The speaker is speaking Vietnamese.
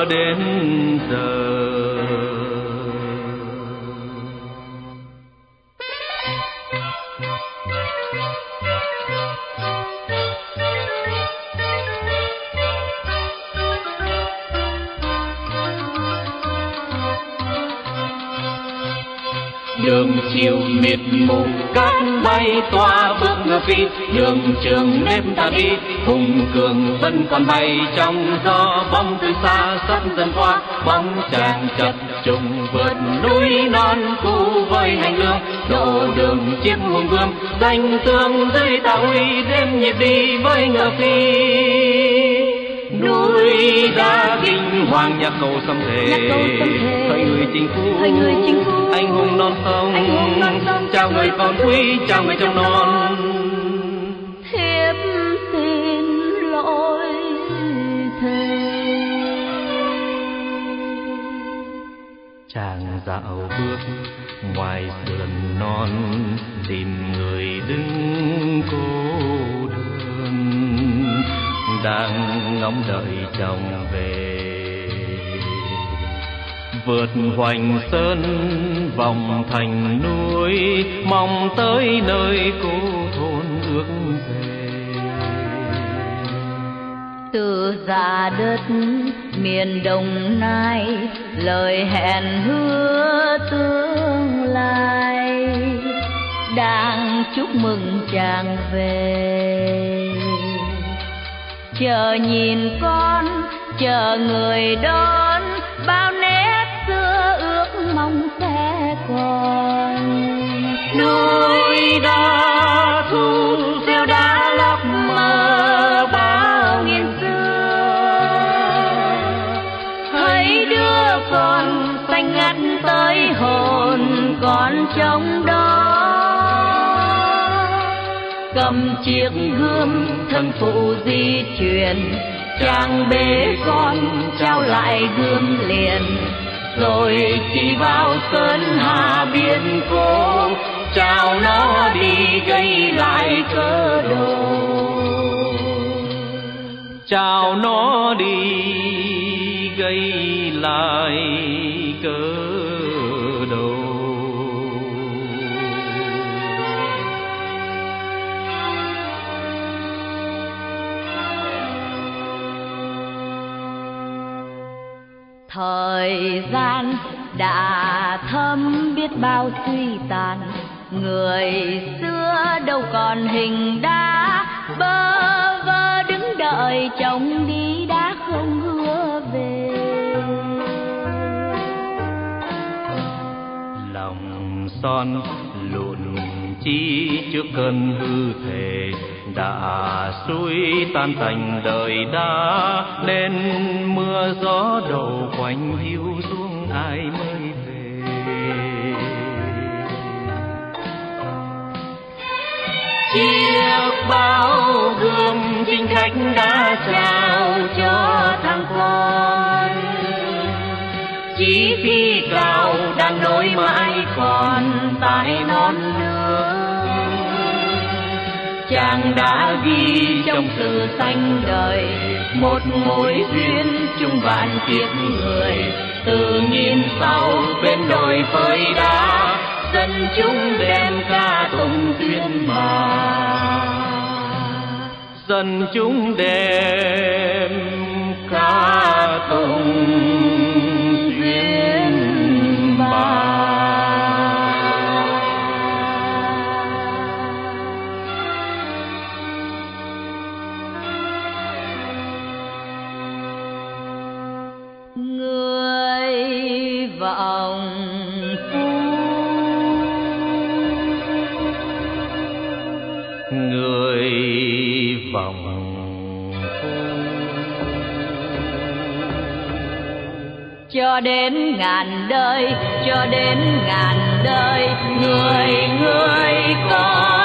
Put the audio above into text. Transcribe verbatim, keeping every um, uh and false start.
mưa đến giờ. Đường chiều mịt mù cát bay tỏa bước ngựa phi, đường trường đêm ta đi hùng cường vẫn còn bay trong gió. Bóng từ xa sắp dần qua, bóng chàng chập trùng vượt núi non cu với hành hương. Độ đường chiếc hùng vương danh tương dưới ta uy, đêm nhịp đi với ngựa phi. Núi đá kinh hoàng nhạc cầu xâm thể, hỡi người chinh phu, anh hùng non sông, chào người con quý, chào người trong non. Thiếp xin lỗi thề. Chàng dạo bước ngoài sườn non, tìm người đứng cô đơn, đang ngóng đợi chồng về. Vượt hoành sơn vòng thành núi, mong tới nơi cô thôn ước về. Từ già đất miền Đồng Nai, lời hẹn hứa tương lai, đang chúc mừng chàng về. Chờ nhìn con, chờ người đón, bao nét xưa ước mong sẽ còn. Núi đá thu rêu đá lấp mờ bao nghìn xưa, hãy đưa con xanh ngắt tới hồn con trong đó. Cầm chiếc gươm thân phụ di truyền, chàng bế con trao lại gươm liền. Rồi chỉ vào sơn hà biên cố, chào nó đi gây lại cơ đồ. chào nó đi gây lại cớ đầu. Thời gian đã thấm biết bao suy tàn, người xưa đâu còn hình đá, bơ vơ đứng đợi chồng đi đã không hứa về. Lòng son lụn chi trước cơn hư thề, đã suy tan tành đời đã, nên mưa gió đầu quanh hiu xuống ai mới về. Chiếc bao gươm chinh khách đã trao cho thằng con, chí phi cao đang nối mãi còn tại non nước. Chàng đã ghi trong sử xanh đời một mối duyên chung vạn kiếp người. Từ nghìn sau bên đồi phơi đá, dân chúng đem ca tụng duyên mà. Dân chúng đem ca tụng duyên mà. Người vọng phu, người vọng phu, cho đến ngàn đời, cho đến ngàn đời, người người có